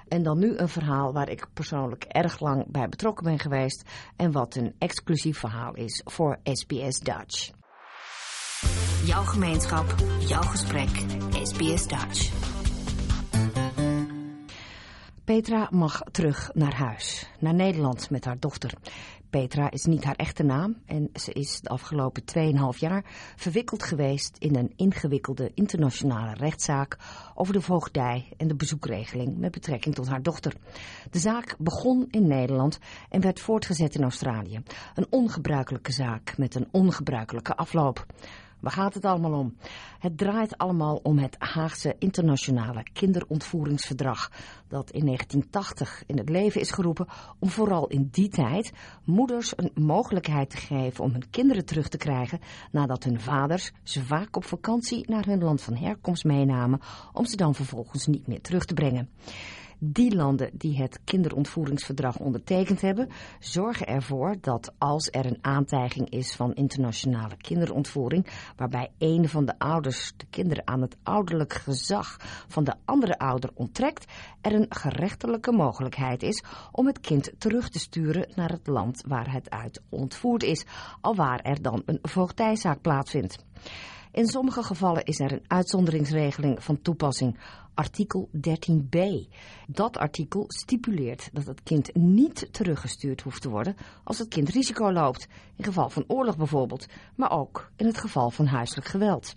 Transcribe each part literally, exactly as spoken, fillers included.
En dan nu een verhaal waar ik persoonlijk erg lang bij betrokken ben geweest en wat een exclusief verhaal is voor S B S Dutch. Jouw gemeenschap, jouw gesprek, S B S Dutch. Petra mag terug naar huis, naar Nederland met haar dochter. Petra is niet haar echte naam en ze is de afgelopen tweeënhalf jaar verwikkeld geweest in een ingewikkelde internationale rechtszaak over de voogdij en de bezoekregeling met betrekking tot haar dochter. De zaak begon in Nederland en werd voortgezet in Australië. Een ongebruikelijke zaak met een ongebruikelijke afloop. Waar gaat het allemaal om? Het draait allemaal om het Haagse internationale kinderontvoeringsverdrag dat in negentien tachtig in het leven is geroepen om vooral in die tijd moeders een mogelijkheid te geven om hun kinderen terug te krijgen nadat hun vaders ze vaak op vakantie naar hun land van herkomst meenamen om ze dan vervolgens niet meer terug te brengen. Die landen die het kinderontvoeringsverdrag ondertekend hebben, zorgen ervoor dat als er een aantijging is van internationale kinderontvoering, waarbij een van de ouders de kinderen aan het ouderlijk gezag van de andere ouder onttrekt, er een gerechtelijke mogelijkheid is om het kind terug te sturen naar het land waar het uit ontvoerd is, alwaar er dan een voogdijzaak plaatsvindt. In sommige gevallen is er een uitzonderingsregeling van toepassing, artikel dertien b. Dat artikel stipuleert dat het kind niet teruggestuurd hoeft te worden als het kind risico loopt, in geval van oorlog bijvoorbeeld, maar ook in het geval van huiselijk geweld.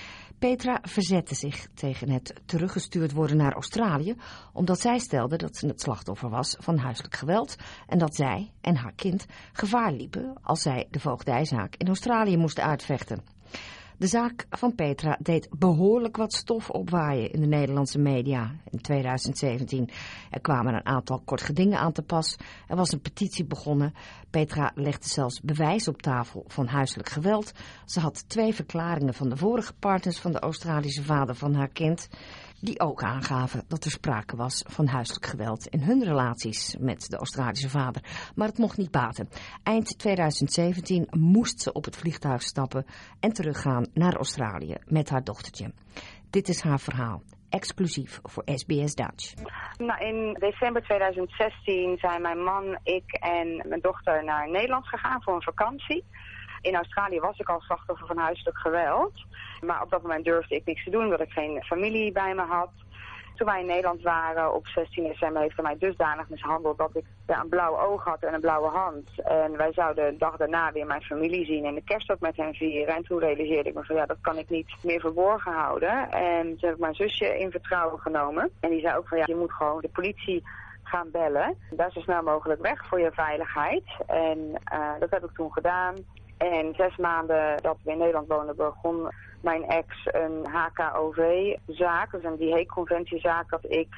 Petra verzette zich tegen het teruggestuurd worden naar Australië, omdat zij stelde dat ze het slachtoffer was van huiselijk geweld en dat zij en haar kind gevaar liepen als zij de voogdijzaak in Australië moesten uitvechten. De zaak van Petra deed behoorlijk wat stof opwaaien in de Nederlandse media in tweeduizend zeventien. Er kwamen een aantal kort gedingen aan te pas. Er was een petitie begonnen. Petra legde zelfs bewijs op tafel van huiselijk geweld. Ze had twee verklaringen van de vorige partners van de Australische vader van haar kind, die ook aangaven dat er sprake was van huiselijk geweld in hun relaties met de Australische vader. Maar het mocht niet baten. Eind tweeduizend zeventien moest ze op het vliegtuig stappen en teruggaan naar Australië met haar dochtertje. Dit is haar verhaal, exclusief voor S B S Dutch. Nou, in december tweeduizend zestien zijn mijn man, ik en mijn dochter naar Nederland gegaan voor een vakantie. In Australië was ik al slachtoffer van huiselijk geweld. Maar op dat moment durfde ik niks te doen, omdat ik geen familie bij me had. Toen wij in Nederland waren op zestien december heeft hij mij dusdanig mishandeld dat ik ja, een blauw oog had en een blauwe hand. En wij zouden de dag daarna weer mijn familie zien en de kerst ook met hen vieren. En toen realiseerde ik me van ja, dat kan ik niet meer verborgen houden. En toen heb ik mijn zusje in vertrouwen genomen. En die zei ook van ja, je moet gewoon de politie gaan bellen. Daar zo snel mogelijk weg voor je veiligheid. En uh, dat heb ik toen gedaan. En zes maanden dat we in Nederland woonden begon mijn ex een H K O V-zaak, dus een die Hague-conventiezaak dat ik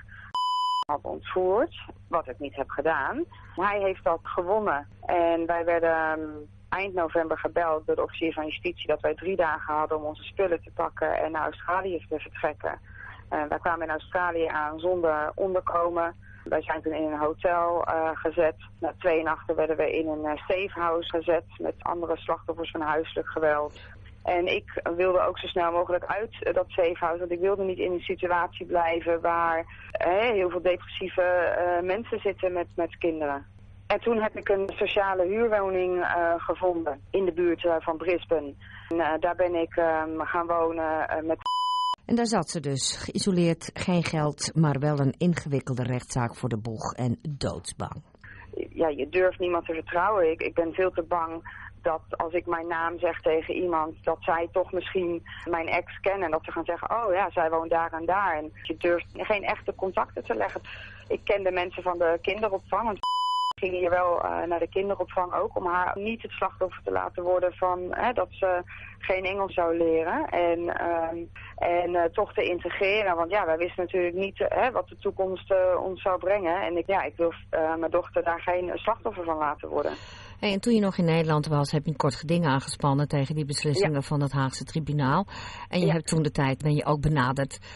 had ontvoerd, wat ik niet heb gedaan. Hij heeft dat gewonnen en wij werden um, eind november gebeld door de officier van justitie dat wij drie dagen hadden om onze spullen te pakken en naar Australië te vertrekken. Uh, wij kwamen in Australië aan zonder onderkomen. Wij zijn toen in een hotel uh, gezet. Na twee nachten werden we in een uh, safehouse gezet met andere slachtoffers van huiselijk geweld. En ik wilde ook zo snel mogelijk uit uh, dat safehouse, want ik wilde niet in een situatie blijven waar uh, heel veel depressieve uh, mensen zitten met, met kinderen. En toen heb ik een sociale huurwoning uh, gevonden in de buurt uh, van Brisbane. En, uh, daar ben ik uh, gaan wonen uh, met... En daar zat ze dus, geïsoleerd, geen geld, maar wel een ingewikkelde rechtszaak voor de boeg en doodsbang. Ja, je durft niemand te vertrouwen. Ik, ik ben veel te bang dat als ik mijn naam zeg tegen iemand, dat zij toch misschien mijn ex kennen. En dat ze gaan zeggen, oh ja, zij woont daar en daar. En je durft geen echte contacten te leggen. Ik ken de mensen van de kinderopvang, want ik ging hier wel uh, naar de kinderopvang ook, om haar niet het slachtoffer te laten worden van hè, dat ze geen Engels zou leren. En, uh, en uh, toch te integreren, want ja, wij wisten natuurlijk niet uh, hè, wat de toekomst uh, ons zou brengen. En ik, ja, ik wil uh, mijn dochter daar geen slachtoffer van laten worden. Hey, en toen je nog in Nederland was, heb je een kort geding aangespannen tegen die beslissingen ja. van het Haagse tribunaal. En je ja. hebt toen de tijd, ben je ook benaderd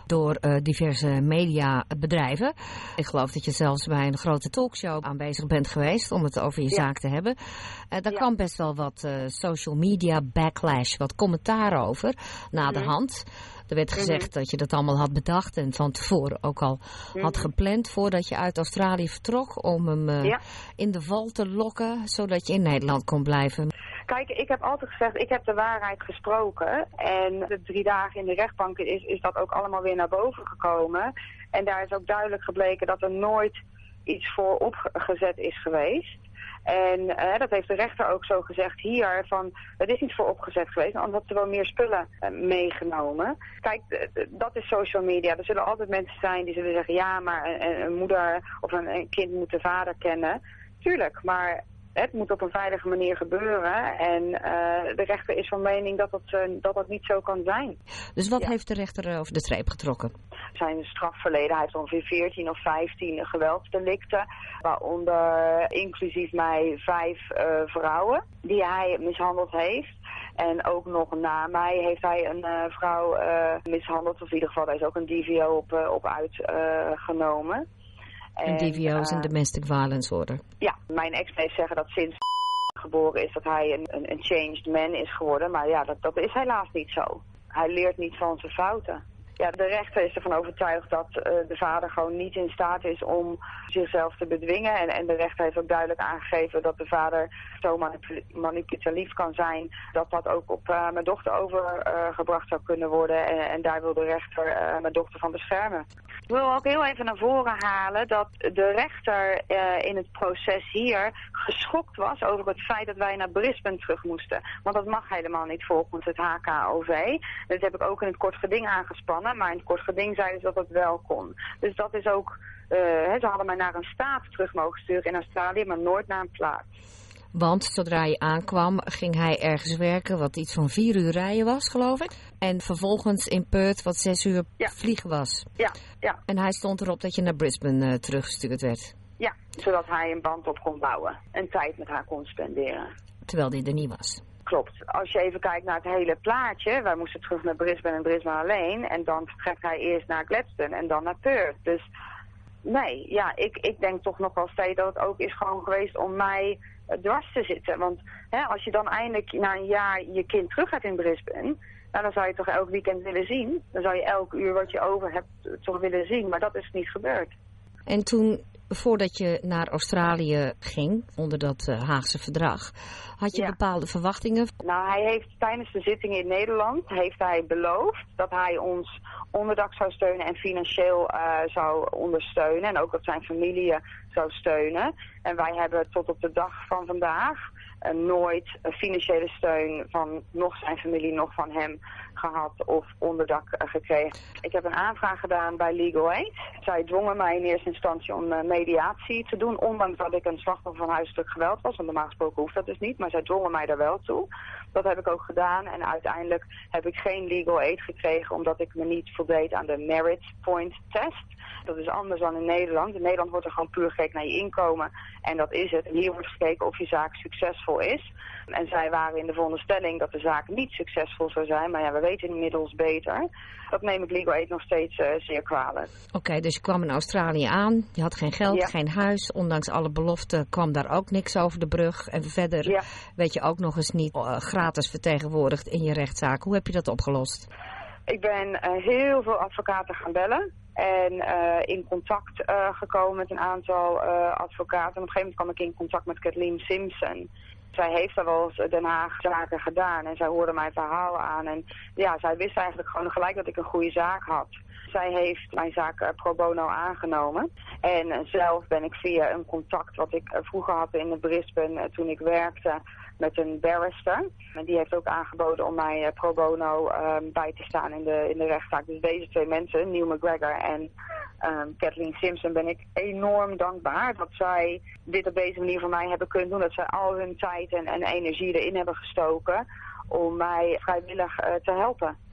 door uh, diverse mediabedrijven. Ik geloof dat je zelfs bij een grote talkshow aanwezig bent geweest om het over je ja. zaak te hebben. Uh, daar ja. kwam best wel wat uh, social media backlash, wat commentaar over na de hand. Er werd gezegd mm-hmm. dat je dat allemaal had bedacht en van tevoren ook al mm-hmm. had gepland voordat je uit Australië vertrok om hem uh, ja. in de val te lokken, zodat je in Nederland kon blijven. Kijk, ik heb altijd gezegd, ik heb de waarheid gesproken en de drie dagen in de rechtbank is, is dat ook allemaal weer naar boven gekomen. En daar is ook duidelijk gebleken dat er nooit iets voor opgezet is geweest. En uh, dat heeft de rechter ook zo gezegd hier, van het is niet voor opgezet geweest, anders had ze wel meer spullen uh, meegenomen. Kijk, d- d- dat is social media. Er zullen altijd mensen zijn die zullen zeggen, ja, maar een, een moeder of een, een kind moet de vader kennen. Tuurlijk, maar het moet op een veilige manier gebeuren. En uh, de rechter is van mening dat dat, uh, dat dat niet zo kan zijn. Dus wat ja. heeft de rechter uh, over de streep getrokken? Zijn strafverleden, hij heeft ongeveer veertien of vijftien geweldsdelicten. Waaronder inclusief mij vijf uh, vrouwen die hij mishandeld heeft. En ook nog na mij heeft hij een uh, vrouw uh, mishandeld. Of in ieder geval, daar is ook een D V O op, uh, op uitgenomen. Uh, Een D V O is uh, een domestic violence order. Ja, mijn ex heeft zeggen dat sinds geboren is dat hij een, een, een changed man is geworden. Maar ja, dat, dat is helaas niet zo. Hij leert niet van zijn fouten. Ja, de rechter is ervan overtuigd dat uh, de vader gewoon niet in staat is om zichzelf te bedwingen. En, en de rechter heeft ook duidelijk aangegeven dat de vader zo manip- manipulatief kan zijn dat dat ook op uh, mijn dochter overgebracht uh, zou kunnen worden. En, en daar wil de rechter uh, mijn dochter van beschermen. Ik wil ook heel even naar voren halen dat de rechter uh, in het proces hier geschokt was over het feit dat wij naar Brisbane terug moesten. Want dat mag helemaal niet volgens het H K O V. Dat heb ik ook in het kort geding aangespannen. Maar in het kort geding zeiden ze dat het wel kon. Dus dat is ook, uh, he, ze hadden mij naar een staat terug mogen sturen in Australië, maar nooit naar een plaats. Want zodra je aankwam, ging hij ergens werken, wat iets van vier uur rijden was, geloof ik. En vervolgens in Perth, wat zes uur ja. vliegen was. Ja, ja. En hij stond erop dat je naar Brisbane uh, teruggestuurd werd. Ja, zodat hij een band op kon bouwen. En tijd met haar kon spenderen. Terwijl die er niet was. Klopt. Als je even kijkt naar het hele plaatje, wij moesten terug naar Brisbane en Brisbane alleen. En dan vertrekt hij eerst naar Gladstone en dan naar Perth. Dus nee, ja, ik, ik denk toch nog wel steeds dat het ook is gewoon geweest om mij uh, dwars te zitten. Want hè, als je dan eindelijk na een jaar je kind terug hebt in Brisbane, nou, dan zou je toch elk weekend willen zien. Dan zou je elk uur wat je over hebt toch willen zien. Maar dat is niet gebeurd. En toen, voordat je naar Australië ging, onder dat uh, Haagse verdrag, had je ja. bepaalde verwachtingen? Nou, hij heeft tijdens de zittingen in Nederland heeft hij beloofd dat hij ons onderdak zou steunen en financieel uh, zou ondersteunen. En ook dat zijn familie uh, zou steunen. En wij hebben tot op de dag van vandaag uh, nooit uh, financiële steun van nog zijn familie, nog van hem gehad of onderdak uh, gekregen. Ik heb een aanvraag gedaan bij Legal Aid. Zij dwongen mij in eerste instantie om uh, mediatie te doen, ondanks dat ik een slachtoffer van huiselijk geweld was. Want normaal gesproken hoeft dat dus niet, maar zij dwongen mij daar wel toe. Dat heb ik ook gedaan en uiteindelijk heb ik geen Legal Aid gekregen omdat ik me niet voldeed aan de Merit Point Test. Dat is anders dan in Nederland. In Nederland wordt er gewoon puur gekeken naar je inkomen en dat is het. En hier wordt gekeken of je zaak succesvol is. En zij waren in de veronderstelling dat de zaak niet succesvol zou zijn, maar ja, we weten inmiddels beter. Dat neem ik Legal Aid nog steeds uh, zeer kwalijk. Oké, okay, dus je kwam in Australië aan, je had geen geld, ja. geen huis. Ondanks alle beloften kwam daar ook niks over de brug. En verder ja. werd je ook nog eens niet uh, gratis vertegenwoordigd in je rechtszaak. Hoe heb je dat opgelost? Ik ben uh, heel veel advocaten gaan bellen. En uh, in contact uh, gekomen met een aantal uh, advocaten. En op een gegeven moment kwam ik in contact met Kathleen Simpson. Zij heeft daar wel eens Den Haag zaken gedaan en zij hoorde mijn verhaal aan. En ja, zij wist eigenlijk gewoon gelijk dat ik een goede zaak had. Zij heeft mijn zaak uh, pro bono aangenomen. En uh, zelf ben ik via een contact wat ik uh, vroeger had in Brisbane uh, toen ik werkte met een barrister. En die heeft ook aangeboden om mij uh, pro bono uh, bij te staan in de, in de rechtszaak. Dus deze twee mensen, Neil McGregor en um, Kathleen Simpson, ben ik enorm dankbaar dat zij dit op deze manier voor mij hebben kunnen doen. Dat zij al hun tijd en, en energie erin hebben gestoken om mij vrijwillig uh, te helpen.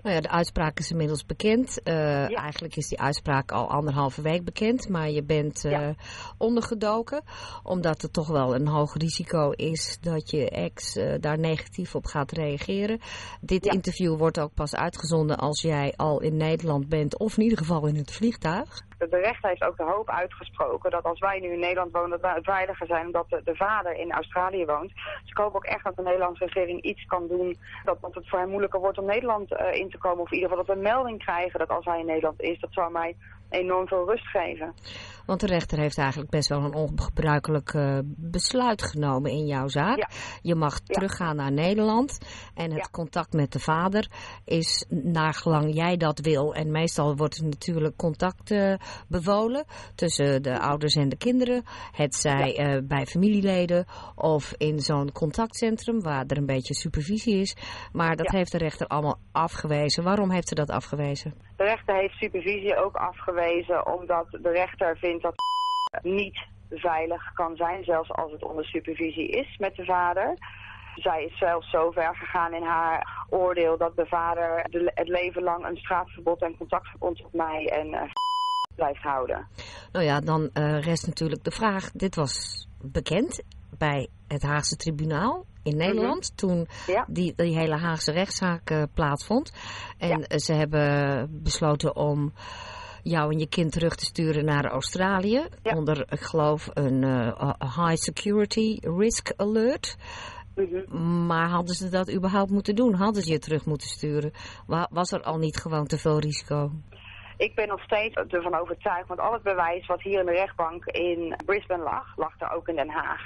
Nou ja, de uitspraak is inmiddels bekend. Uh, ja. Eigenlijk is die uitspraak al anderhalve week bekend. Maar je bent uh, ja. ondergedoken. Omdat er toch wel een hoog risico is dat je ex uh, daar negatief op gaat reageren. Dit ja. interview wordt ook pas uitgezonden als jij al in Nederland bent. Of in ieder geval in het vliegtuig. De rechter heeft ook de hoop uitgesproken dat als wij nu in Nederland wonen, dat wij veiliger zijn omdat de, de vader in Australië woont. Dus ik hoop ook echt dat de Nederlandse regering iets kan doen dat, dat het voor hem moeilijker wordt om Nederland uh, in te komen. Of in ieder geval dat we een melding krijgen dat als hij in Nederland is, dat zou mij enorm veel rust geven. Want de rechter heeft eigenlijk best wel een ongebruikelijk uh, besluit genomen in jouw zaak. Ja. Je mag ja. teruggaan naar Nederland en het ja. contact met de vader is naar gelang jij dat wil. En meestal wordt er natuurlijk contact uh, bevolen tussen de ouders en de kinderen. Het zij ja. uh, bij familieleden of in zo'n contactcentrum waar er een beetje supervisie is. Maar dat ja. heeft de rechter allemaal afgewezen. Waarom heeft ze dat afgewezen? De rechter heeft supervisie ook afgewezen omdat de rechter vindt dat het niet veilig kan zijn, zelfs als het onder supervisie is met de vader. Zij is zelfs zo ver gegaan in haar oordeel dat de vader de, het leven lang een straatverbod en contactverbod op mij en uh, blijft houden. Nou ja, dan uh, rest natuurlijk de vraag, dit was bekend bij het Haagse tribunaal in Nederland, mm-hmm. toen ja. die, die hele Haagse rechtszaak uh, plaatsvond. En ja. uh, ze hebben besloten om jou en je kind terug te sturen naar Australië. Ja. Onder, ik geloof, een uh, high security risk alert. Mm-hmm. Maar hadden ze dat überhaupt moeten doen? Hadden ze je terug moeten sturen? Was er al niet gewoon te veel risico? Ik ben nog steeds ervan overtuigd, want al het bewijs wat hier in de rechtbank in Brisbane lag, lag er ook in Den Haag.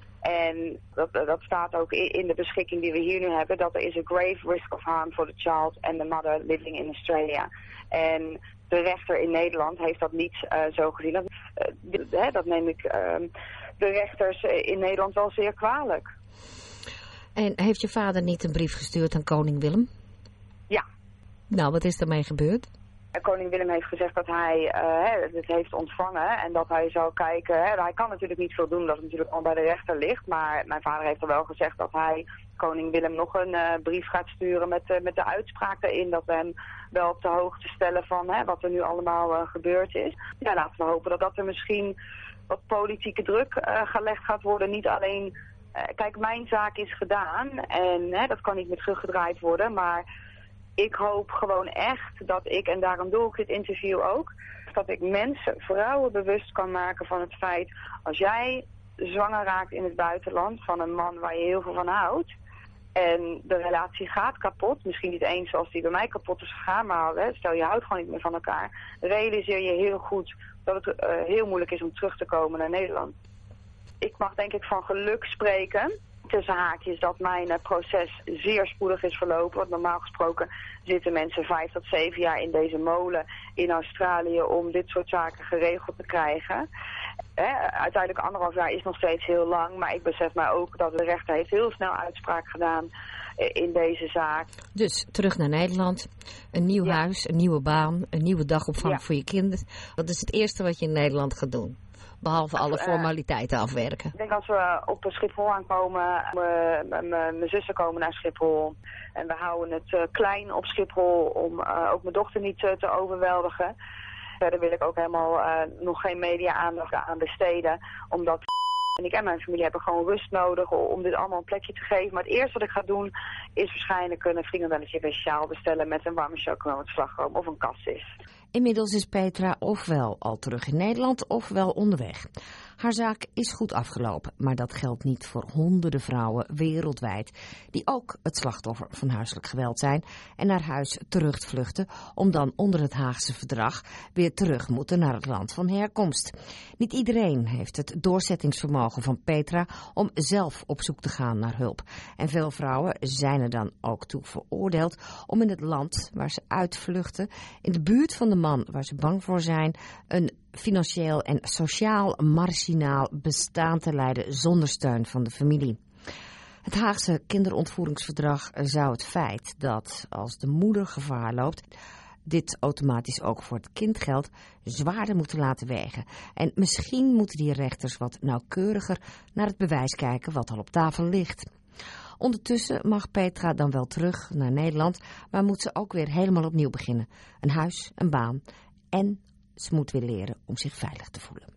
En dat, dat staat ook in de beschikking die we hier nu hebben, dat er is a grave risk of harm for the child and the mother living in Australia. En de rechter in Nederland heeft dat niet uh, zo gezien. Dat, uh, dat neem ik uh, de rechters in Nederland wel zeer kwalijk. En heeft je vader niet een brief gestuurd aan koning Willem? Ja. Nou, wat is daarmee gebeurd? Koning Willem heeft gezegd dat hij uh, het heeft ontvangen en dat hij zou kijken. Hè, hij kan natuurlijk niet veel doen, dat het natuurlijk al bij de rechter ligt. Maar mijn vader heeft er wel gezegd dat hij koning Willem nog een uh, brief gaat sturen met, uh, met de uitspraak erin. Dat we hem wel op de hoogte stellen van hè, wat er nu allemaal uh, gebeurd is. Ja, laten we hopen dat, dat er misschien wat politieke druk uh, gelegd gaat worden. Niet alleen, uh, kijk, mijn zaak is gedaan en hè, dat kan niet meer teruggedraaid worden, maar ik hoop gewoon echt dat ik, en daarom doe ik dit interview ook, dat ik mensen, vrouwen bewust kan maken van het feit, als jij zwanger raakt in het buitenland van een man waar je heel veel van houdt, en de relatie gaat kapot, misschien niet eens zoals die bij mij kapot is gegaan, maar hè, stel je houdt gewoon niet meer van elkaar, realiseer je heel goed dat het uh, heel moeilijk is om terug te komen naar Nederland. Ik mag denk ik van geluk spreken, tussen haakjes, dat mijn uh, proces zeer spoedig is verlopen. Want normaal gesproken zitten mensen vijf tot zeven jaar in deze molen in Australië om dit soort zaken geregeld te krijgen. Hè, uiteindelijk anderhalf jaar is nog steeds heel lang, maar ik besef mij ook dat de rechter heeft heel snel uitspraak gedaan uh, in deze zaak. Dus terug naar Nederland, een nieuw ja. huis, een nieuwe baan, een nieuwe dagopvang ja. voor je kinderen. Dat is het eerste wat je in Nederland gaat doen. Behalve alle formaliteiten uh, afwerken. Ik denk als we op Schiphol aankomen, mijn zussen komen naar Schiphol. En we houden het uh, klein op Schiphol om uh, ook mijn dochter niet uh, te overweldigen. Verder wil ik ook helemaal uh, nog geen media-aandacht aan besteden. Omdat en ik en mijn familie hebben gewoon rust nodig om dit allemaal een plekje te geven. Maar het eerste wat ik ga doen is waarschijnlijk een vriendenbelletje speciaal bestellen met een warme chocola met slagroom of een cassis. Inmiddels is Petra ofwel al terug in Nederland ofwel onderweg. Haar zaak is goed afgelopen, maar dat geldt niet voor honderden vrouwen wereldwijd die ook het slachtoffer van huiselijk geweld zijn en naar huis terugvluchten om dan onder het Haagse verdrag weer terug moeten naar het land van herkomst. Niet iedereen heeft het doorzettingsvermogen van Petra om zelf op zoek te gaan naar hulp. En veel vrouwen zijn er dan ook toe veroordeeld om in het land waar ze uitvluchten, in de buurt van de man waar ze bang voor zijn, een financieel en sociaal marginaal bestaan te leiden zonder steun van de familie. Het Haagse kinderontvoeringsverdrag zou het feit dat als de moeder gevaar loopt, dit automatisch ook voor het kind geldt, zwaarder moeten laten wegen. En misschien moeten die rechters wat nauwkeuriger naar het bewijs kijken wat al op tafel ligt. Ondertussen mag Petra dan wel terug naar Nederland, maar moet ze ook weer helemaal opnieuw beginnen. Een huis, een baan en ze moet weer leren om zich veilig te voelen.